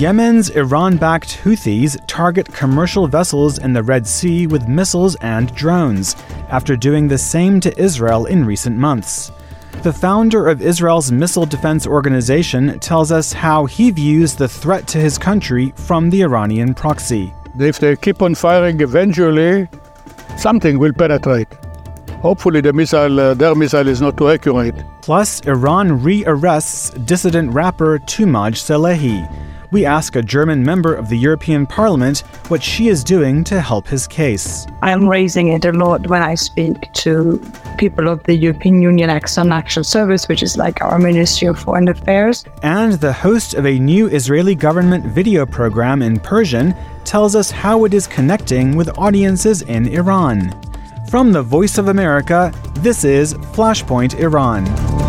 Yemen's Iran-backed Houthis target commercial vessels in the Red Sea with missiles and drones, after doing the same to Israel in recent months. The founder of Israel's missile defense organization tells us how he views the threat to his country from the Iranian proxy. If they keep on firing, eventually something will penetrate. Hopefully their missile is not too accurate. Plus, Iran re-arrests dissident rapper Toumaj Salehi. We ask a German member of the European Parliament what she is doing to help his case. I'm raising it a lot when I speak to people of the European Union External Action Service, which is like our Ministry of Foreign Affairs. And the host of a new Israeli government video program in Persian tells us how it is connecting with audiences in Iran. From the Voice of America, this is Flashpoint Iran.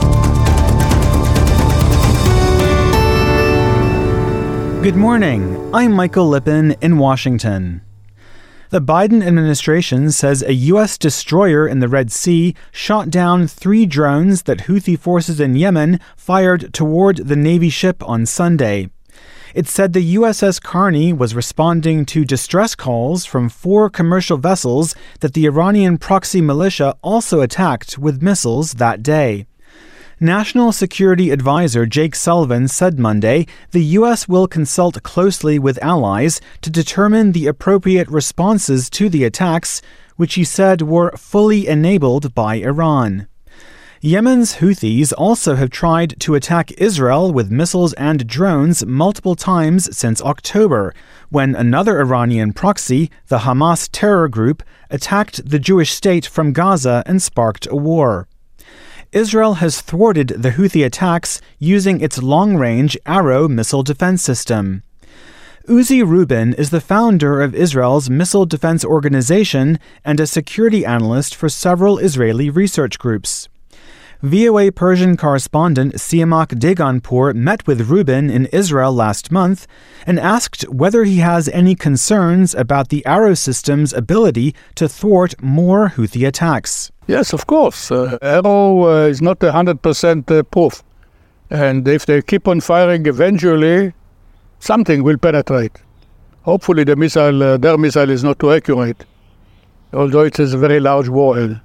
Good morning, I'm Michael Lippin in Washington. The Biden administration says a U.S. destroyer in the Red Sea shot down 3 drones that Houthi forces in Yemen fired toward the Navy ship on Sunday. It said the USS Carney was responding to distress calls from 4 commercial vessels that the Iranian proxy militia also attacked with missiles that day. National Security Advisor Jake Sullivan said Monday the U.S. will consult closely with allies to determine the appropriate responses to the attacks, which he said were fully enabled by Iran. Yemen's Houthis also have tried to attack Israel with missiles and drones multiple times since October, when another Iranian proxy, the Hamas terror group, attacked the Jewish state from Gaza and sparked a war. Israel has thwarted the Houthi attacks using its long-range Arrow missile defense system. Uzi Rubin is the founder of Israel's missile defense organization and a security analyst for several Israeli research groups. VOA Persian correspondent Siamak Deganpour met with Rubin in Israel last month and asked whether he has any concerns about the Arrow system's ability to thwart more Houthi attacks. Yes, of course. Arrow is not 100% proof. And if they keep on firing, eventually something will penetrate. Hopefully their missile is not too accurate, although it is a very large warhead.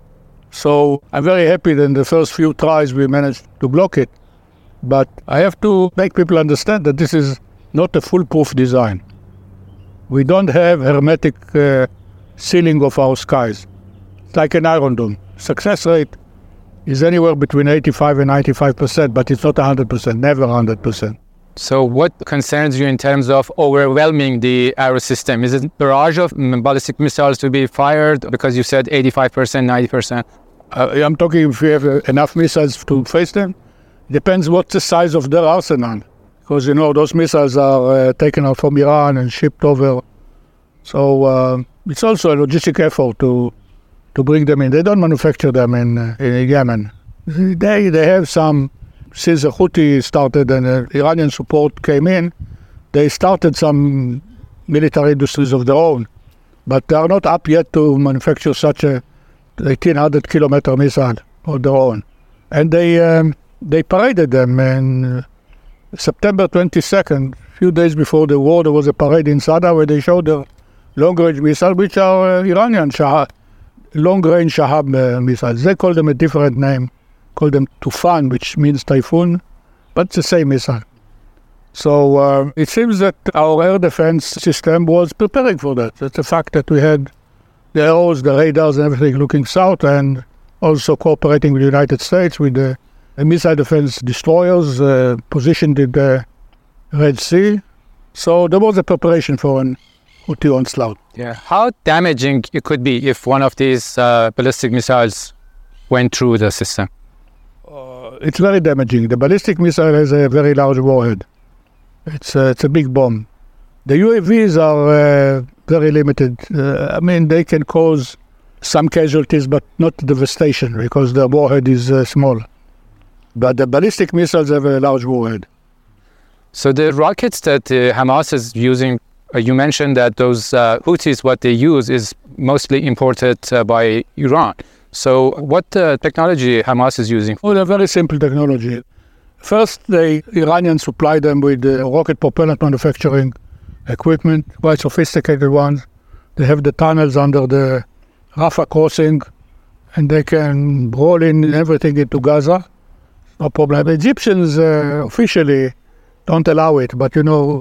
So I'm very happy that in the first few tries we managed to block it. But I have to make people understand that this is not a foolproof design. We don't have hermetic sealing of our skies. It's like an Iron Dome. Success rate is anywhere between 85 and 95%, but it's not 100%, never 100%. So what concerns you in terms of overwhelming the Arrow system? Is it a barrage of ballistic missiles to be fired? Because you said 85%, 90%. I'm talking if you have enough missiles to face them. Depends what's the size of their arsenal. Because, those missiles are taken out from Iran and shipped over. So it's also a logistic effort to bring them in. They don't manufacture them in Yemen. They have some, since the Houthi started and Iranian support came in, they started some military industries of their own. But they are not up yet to manufacture such a 1,800-kilometer missile of their own. And they paraded them in September 22nd, a few days before the war. There was a parade in Sada where they showed the long-range missiles, which are Iranian long-range Shahab missiles. They call them a different name, call them Tufan, which means typhoon, but it's the same missile. So it seems that our air defense system was preparing for that. It's the fact that we had the arrows, the radars, and everything looking south, and also cooperating with the United States with the missile defense destroyers positioned in the Red Sea. So there was a preparation for an Houthi onslaught. Yeah. How damaging it could be if one of these ballistic missiles went through the system? It's very damaging. The ballistic missile has a very large warhead. It's a big bomb. The UAVs are very limited. They can cause some casualties, but not devastation because the warhead is small. But the ballistic missiles have a large warhead. So the rockets that Hamas is using, you mentioned that those Houthis, what they use is mostly imported by Iran. So what technology Hamas is using? Oh, they're very simple technology. First, the Iranians supplied them with rocket propellant manufacturing equipment, quite sophisticated ones. They have the tunnels under the Rafah crossing, and they can roll in everything into Gaza. No problem. The Egyptians officially don't allow it, but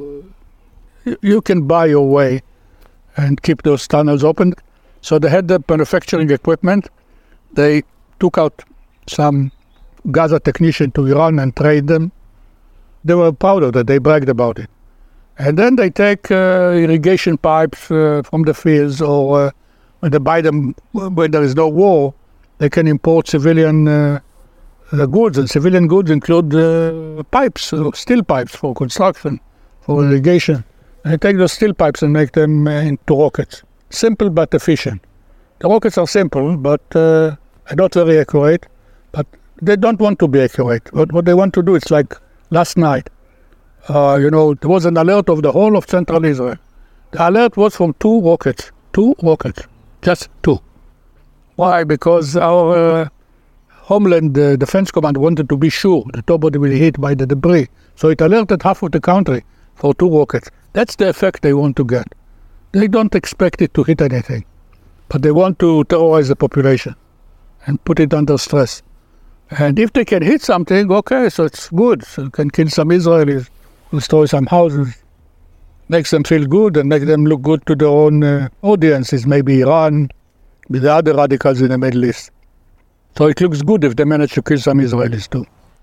you can buy your way and keep those tunnels open. So they had the manufacturing equipment. They took out some Gaza technician to Iran and trained them. They were proud of that. They bragged about it. And then they take irrigation pipes from the fields, or when they buy them when there is no war, they can import civilian goods. And civilian goods include pipes, steel pipes for construction, for irrigation. And they take those steel pipes and make them into rockets. Simple but efficient. The rockets are simple, but not very accurate. But they don't want to be accurate. What they want to do, it's like last night. There was an alert of the whole of central Israel. The alert was from two rockets, just two. Why? Because our Homeland Defense Command wanted to be sure that nobody will be hit by the debris. So it alerted half of the country for two rockets. That's the effect they want to get. They don't expect it to hit anything, but they want to terrorize the population and put it under stress. And if they can hit something, okay, so it's good. So you can kill some Israelis, destroy some houses, makes them feel good and make them look good to their own audiences, maybe Iran, with the other radicals in the Middle East. So it looks good if they manage to kill some Israelis too.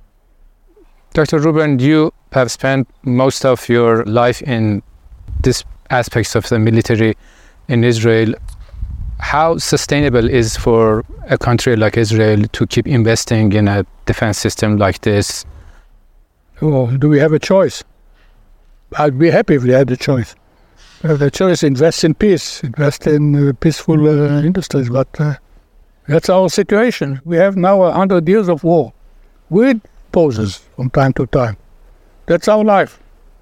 Dr. Reuben, you have spent most of your life in these aspects of the military in Israel. How sustainable is for a country like Israel to keep investing in a defense system like this? Oh, do we have a choice? I'd be happy if we had the choice. The choice, invest in peace, invest in peaceful industries, but that's our situation. We have now 100 years of war with pauses from time to time. That's our life.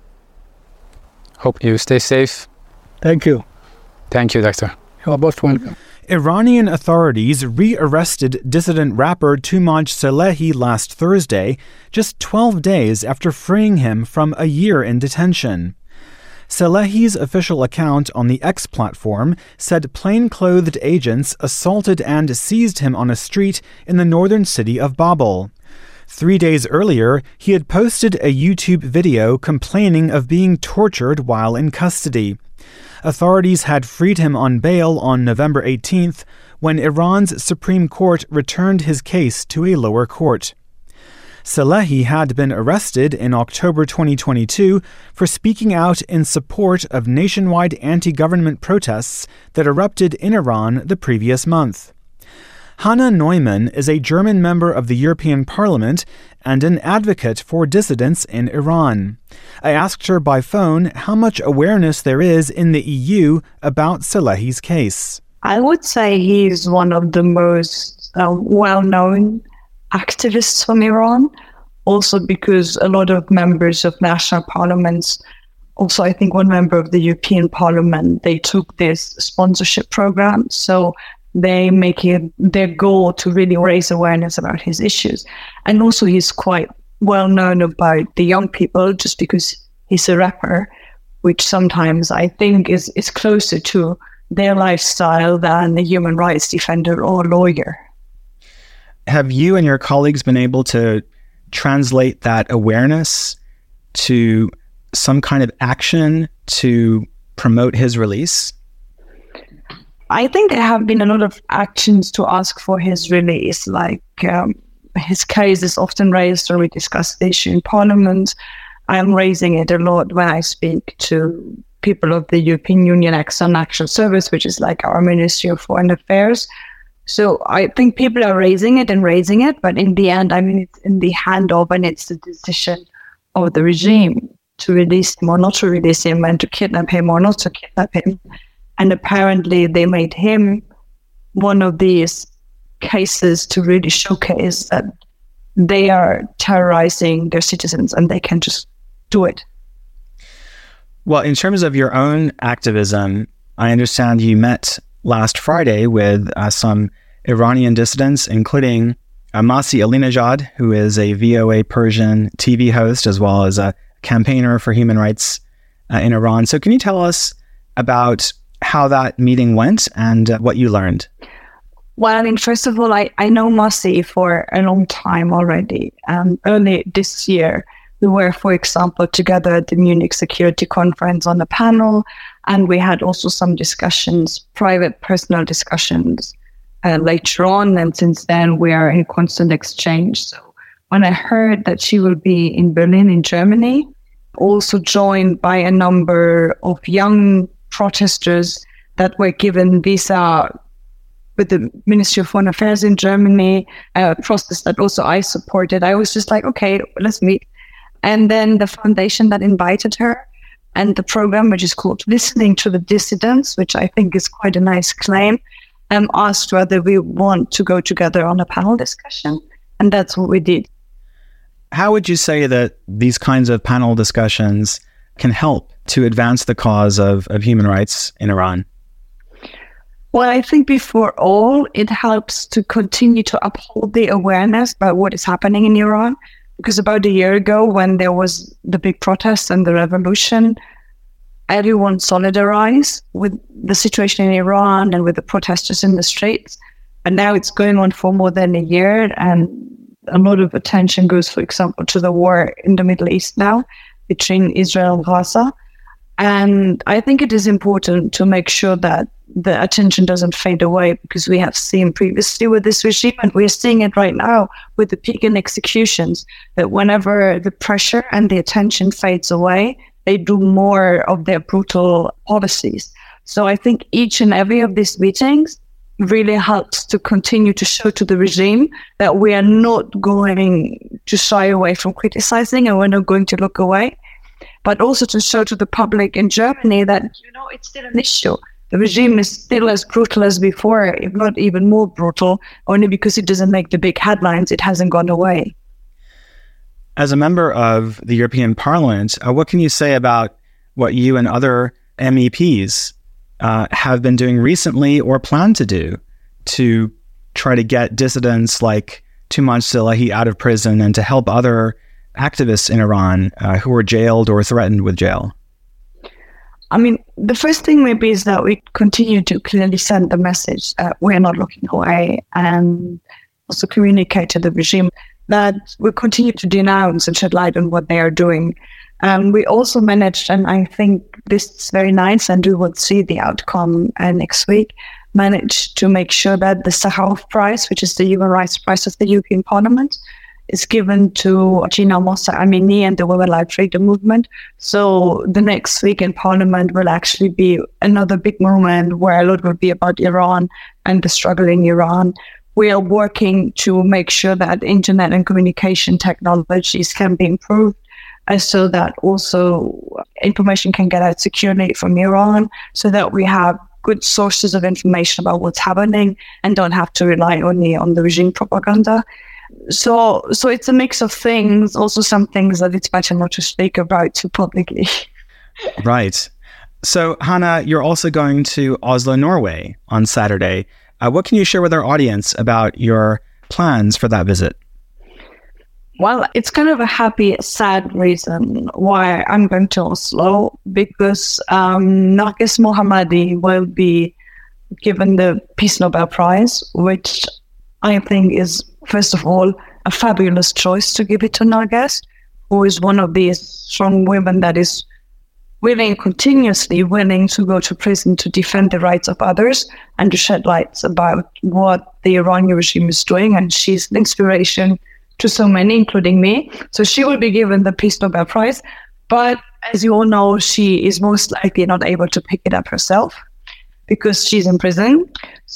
Hope you stay safe. Thank you. Thank you, Doctor. You're most welcome. Iranian authorities re-arrested dissident rapper Toomaj Salehi last Thursday, just 12 days after freeing him from a year in detention. Salehi's official account on the X platform said plain-clothed agents assaulted and seized him on a street in the northern city of Babel. 3 days earlier, he had posted a YouTube video complaining of being tortured while in custody. Authorities had freed him on bail on November 18th when Iran's Supreme Court returned his case to a lower court. Salehi had been arrested in October 2022 for speaking out in support of nationwide anti-government protests that erupted in Iran the previous month. Hannah Neumann is a German member of the European Parliament and an advocate for dissidents in Iran. I asked her by phone how much awareness there is in the EU about Salehi's case. I would say he is one of the most well-known activists from Iran, also because a lot of members of national parliaments, also I think one member of the European Parliament, they took this sponsorship program. So they make it their goal to really raise awareness about his issues. And also he's quite well known about the young people just because he's a rapper, which sometimes I think is closer to their lifestyle than a human rights defender or lawyer. Have you and your colleagues been able to translate that awareness to some kind of action to promote his release? I think there have been a lot of actions to ask for his release, like his case is often raised when we discuss the issue in Parliament. I'm raising it a lot when I speak to people of the European Union External Action Service, which is like our Ministry of Foreign Affairs. So I think people are raising it, but in the end, I mean, it's in the hand of, and it's the decision of the regime to release him or not to release him, and to kidnap him or not to kidnap him. And apparently they made him one of these cases to really showcase that they are terrorizing their citizens and they can just do it. Well, in terms of your own activism, I understand you met last Friday with some Iranian dissidents, including Masih Alinejad, who is a VOA Persian TV host as well as a campaigner for human rights in Iran. So can you tell us about how that meeting went and what you learned? Well, I mean, first of all, I know Masih for a long time already. Early this year, we were, for example, together at the Munich Security Conference on a panel, and we had also some discussions, private, personal discussions later on. And since then, we are in constant exchange. So when I heard that she will be in Berlin, in Germany, also joined by a number of young protesters that were given visa with the Ministry of Foreign Affairs in Germany, a process that also I supported, I was just like, okay, let's meet. And then the foundation that invited her and the program, which is called Listening to the Dissidents, which I think is quite a nice claim, asked whether we want to go together on a panel discussion. And that's what we did. How would you say that these kinds of panel discussions can help to advance the cause of human rights in Iran? Well, I think before all, it helps to continue to uphold the awareness about what is happening in Iran. Because about a year ago, when there was the big protests and the revolution, everyone solidarized with the situation in Iran and with the protesters in the streets. And now it's going on for more than a year. And a lot of attention goes, for example, to the war in the Middle East now between Israel and Gaza. And I think it is important to make sure that the attention doesn't fade away, because we have seen previously with this regime, and we're seeing it right now with the Pekin executions, that whenever the pressure and the attention fades away, they do more of their brutal policies. So I think each and every of these meetings really helps to continue to show to the regime that we are not going to shy away from criticizing, and we're not going to look away, but also to show to the public in Germany that, it's still an issue. The regime is still as brutal as before, if not even more brutal, only because it doesn't make the big headlines. It hasn't gone away. As a member of the European Parliament, what can you say about what you and other MEPs have been doing recently or plan to do to try to get dissidents like Toomaj Salehi out of prison and to help other activists in Iran who are jailed or threatened with jail? I mean, the first thing maybe is that we continue to clearly send the message that we're not looking away, and also communicate to the regime that we continue to denounce and shed light on what they are doing. We also managed, and I think this is very nice, and we will see the outcome next week, managed to make sure that the Sakharov Prize, which is the Human Rights Prize of the European Parliament, is given to Jina Mahsa Amini and the Women Life Freedom Movement. So the next week in Parliament will actually be another big moment where a lot will be about Iran and the struggle in Iran. We are working to make sure that internet and communication technologies can be improved, so that also information can get out securely from Iran, so that we have good sources of information about what's happening and don't have to rely only on the regime propaganda. So it's a mix of things, also some things that it's better not to speak about too publicly. Right. So, Hannah, you're also going to Oslo, Norway on Saturday. What can you share with our audience about your plans for that visit? Well, it's kind of a happy, sad reason why I'm going to Oslo, because Narges Mohammadi will be given the Peace Nobel Prize, which I think is, first of all, a fabulous choice to give it to Narges, who is one of these strong women that is continuously willing to go to prison to defend the rights of others and to shed light about what the Iranian regime is doing. And she's an inspiration to so many, including me. So she will be given the Peace Nobel Prize. But as you all know, she is most likely not able to pick it up herself because she's in prison.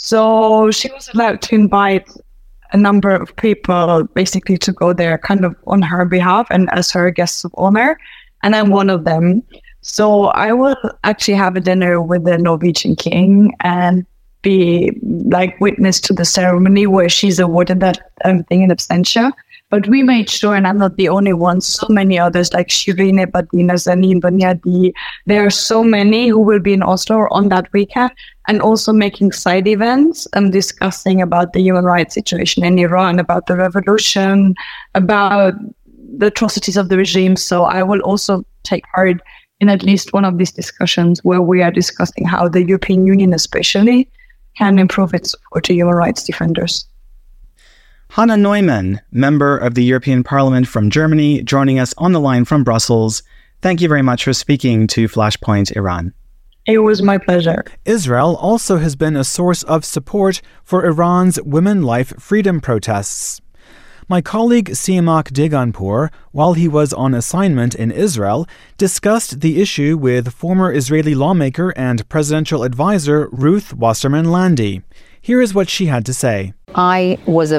So she was allowed to invite a number of people basically to go there kind of on her behalf and as her guests of honor. And I'm one of them. So I will actually have a dinner with the Norwegian king and be like witness to the ceremony where she's awarded that thing in absentia. But we made sure, and I'm not the only one, so many others like Shireen Ebadi, Nazanin Banyadi, there are so many who will be in Oslo on that weekend, and also making side events and discussing about the human rights situation in Iran, about the revolution, about the atrocities of the regime. So I will also take part in at least one of these discussions where we are discussing how the European Union especially can improve its support to human rights defenders. Hannah Neumann, member of the European Parliament from Germany, joining us on the line from Brussels. Thank you very much for speaking to Flashpoint Iran. It was my pleasure. Israel also has been a source of support for Iran's Women Life Freedom protests. My colleague Siamak Diganpour, while he was on assignment in Israel, discussed the issue with former Israeli lawmaker and presidential advisor Ruth Wasserman Lande. Here is what she had to say. I played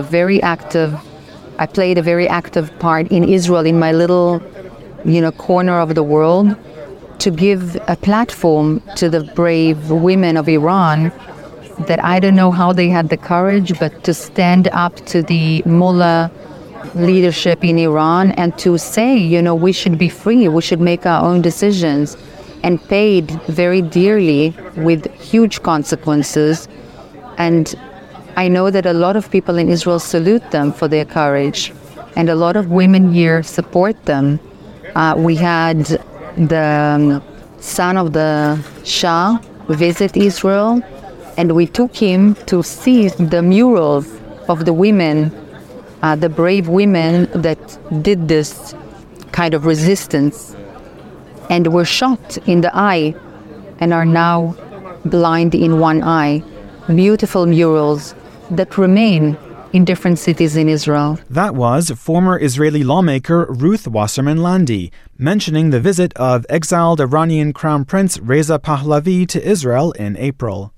a very active part in Israel, in my little, corner of the world, to give a platform to the brave women of Iran that I don't know how they had the courage, but to stand up to the mullah leadership in Iran and to say, we should be free, we should make our own decisions, and paid very dearly with huge consequences. And I know that a lot of people in Israel salute them for their courage, and a lot of women here support them. We had the son of the Shah visit Israel, and we took him to see the murals of the women, the brave women that did this kind of resistance and were shot in the eye and are now blind in one eye. Beautiful murals that remain in different cities in Israel. That was former Israeli lawmaker Ruth Wasserman Lande, mentioning the visit of exiled Iranian Crown Prince Reza Pahlavi to Israel in April.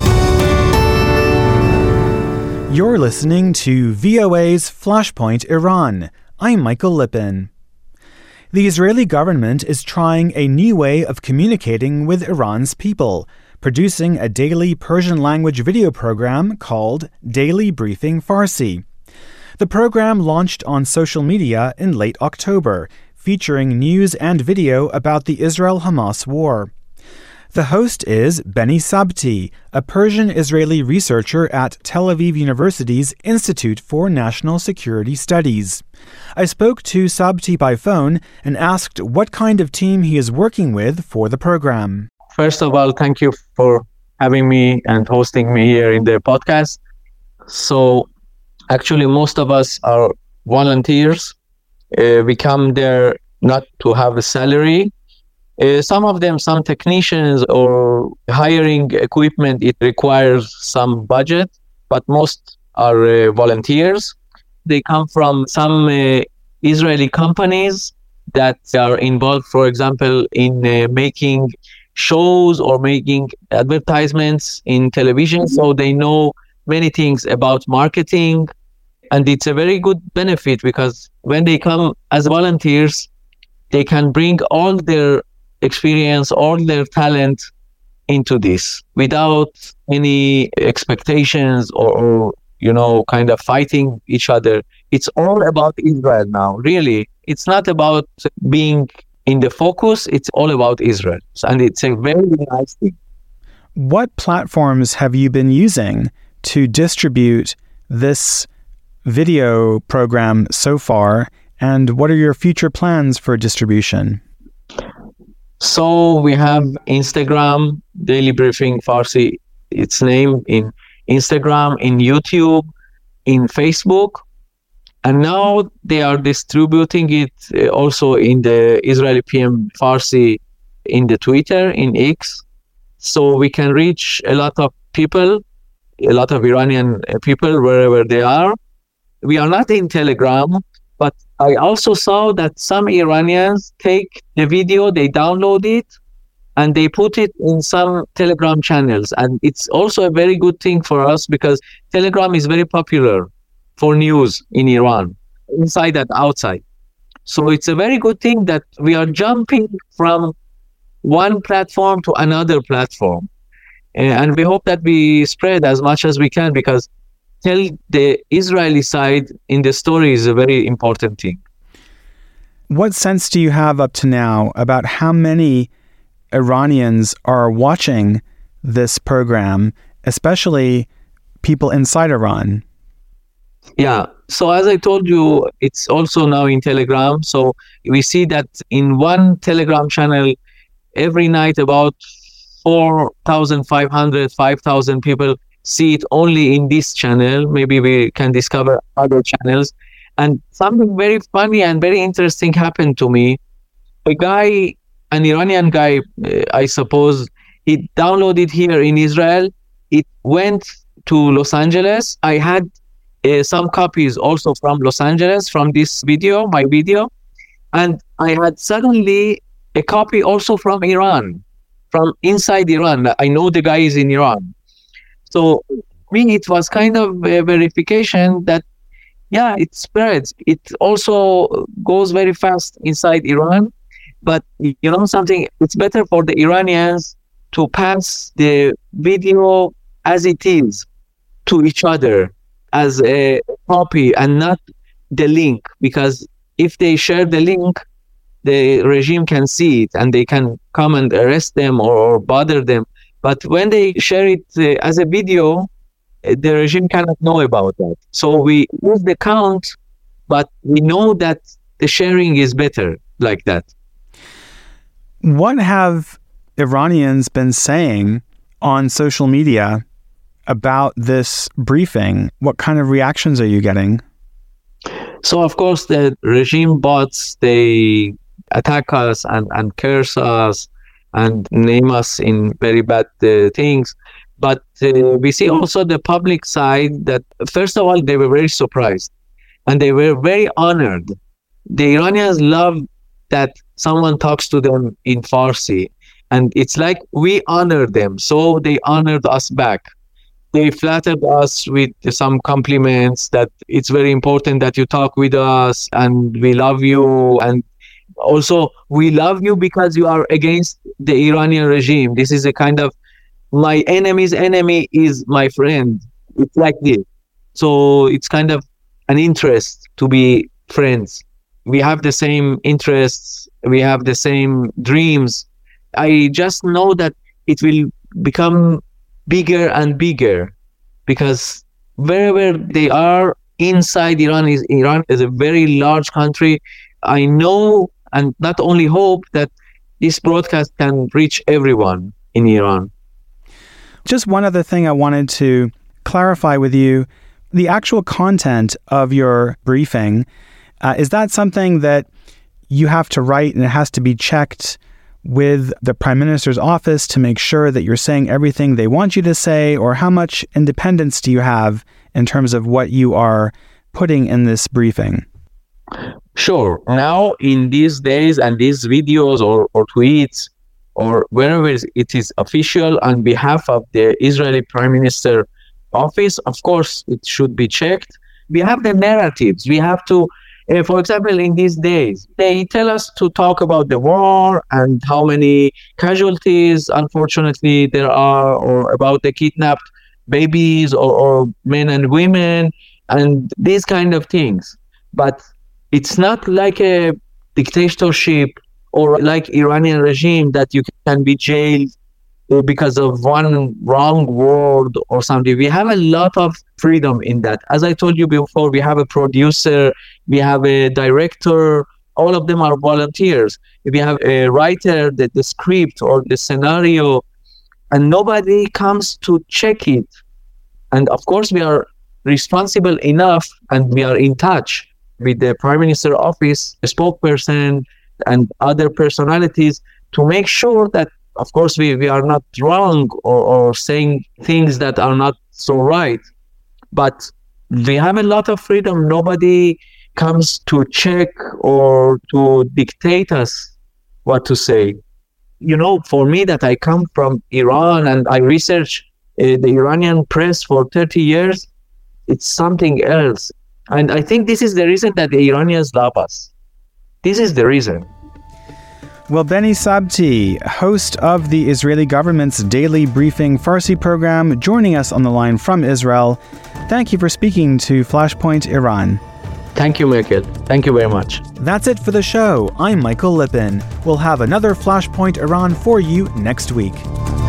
You're listening to VOA's Flashpoint Iran. I'm Michael Lippin. The Israeli government is trying a new way of communicating with Iran's people, producing a daily Persian-language video program called Daily Briefing Farsi. The program launched on social media in late October, featuring news and video about the Israel-Hamas war. The host is Benny Sabti, a Persian-Israeli researcher at Tel Aviv University's Institute for National Security Studies. I spoke to Sabti by phone and asked what kind of team he is working with for the program. First of all, thank you for having me and hosting me here in the podcast. So actually, most of us are volunteers. We come there not to have a salary. Some of them, some technicians or hiring equipment, it requires some budget, but most are volunteers. They come from some Israeli companies that are involved, for example, in making shows or making advertisements in television. So they know many things about marketing. And it's a very good benefit because when they come as volunteers, they can bring all their experience, all their talent into this without any expectations or kind of fighting each other. It's all about Israel now, really. It's not about being in the focus, it's all about Israel. And it's a very nice thing. What platforms have you been using to distribute this video program so far, and what are your future plans for distribution? So we have Instagram, Daily Briefing Farsi, its name, in Instagram, in YouTube, in Facebook. And now they are distributing it also in the Israeli PM Farsi in the Twitter, in X. So we can reach a lot of people, a lot of Iranian people wherever they are. We are not in Telegram, but I also saw that some Iranians take the video, they download it, and they put it in some Telegram channels. And it's also a very good thing for us because Telegram is very popular for news in Iran, inside and outside. So it's a very good thing that we are jumping from one platform to another platform. And we hope that we spread as much as we can because tell the Israeli side in the story is a very important thing. What sense do you have up to now about how many Iranians are watching this program, especially people inside Iran? Yeah. So as I told you, it's also now in Telegram. So we see that in one Telegram channel, every night about 4,500, 5,000 people see it only in this channel. Maybe we can discover other channels. And something very funny and very interesting happened to me. An Iranian guy, I suppose, he downloaded here in Israel. It went to Los Angeles. I had some copies also from Los Angeles from this video, my video. And I had suddenly a copy also from Iran, from inside Iran. I know the guy is in Iran. So me, it was kind of a verification that, yeah, it spreads. It also goes very fast inside Iran. But you know something, it's better for the Iranians to pass the video as it is to each other as a copy and not the link. Because if they share the link, the regime can see it and they can come and arrest them or bother them. But when they share it as a video, the regime cannot know about that. So we use the count, but we know that the sharing is better like that. What have Iranians been saying on social media about this briefing? What kind of reactions are you getting? So, of course, the regime bots, they attack us and curse us and name us in very bad things. But we see also the public side that, first of all, they were very surprised and they were very honored. The Iranians love that someone talks to them in Farsi. And it's like we honor them. So they honored us back. They flattered us with some compliments that it's very important that you talk with us and we love you. And also, we love you because you are against the Iranian regime. This is a kind of my enemy's enemy is my friend. It's like this. So it's kind of an interest to be friends. We have the same interests. We have the same dreams. I just know that it will become bigger and bigger because wherever they are inside Iran is a very large country. I know and not only hope that this broadcast can reach everyone in Iran. Just one other thing I wanted to clarify with you. The actual content of your briefing, is that something that you have to write and it has to be checked with the Prime Minister's office to make sure that you're saying everything they want you to say? Or how much independence do you have in terms of what you are putting in this briefing? Sure. Now, in these days and these videos or tweets, or wherever it is official on behalf of the Israeli Prime Minister office, of course, it should be checked. We have the narratives. We have to, for example, in these days, they tell us to talk about the war and how many casualties, unfortunately, there are, or about the kidnapped babies or men and women, and these kind of things. But it's not like a dictatorship or like Iranian regime that you can be jailed because of one wrong word or something. We have a lot of freedom in that. As I told you before, we have a producer, we have a director, all of them are volunteers. We have a writer, the script or the scenario, and nobody comes to check it. And of course, we are responsible enough and we are in touch with the Prime Minister office, the spokesperson, and other personalities to make sure that, of course, we are not wrong or saying things that are not so right. But we have a lot of freedom. Nobody comes to check or to dictate us what to say. You know, for me that I come from Iran and I research the Iranian press for 30 years, it's something else. And I think this is the reason that the Iranians love us. This is the reason. Well, Benny Sabti, host of the Israeli government's daily briefing Farsi program, joining us on the line from Israel. Thank you for speaking to Flashpoint Iran. Thank you, Michael. Thank you very much. That's it for the show. I'm Michael Lippin. We'll have another Flashpoint Iran for you next week.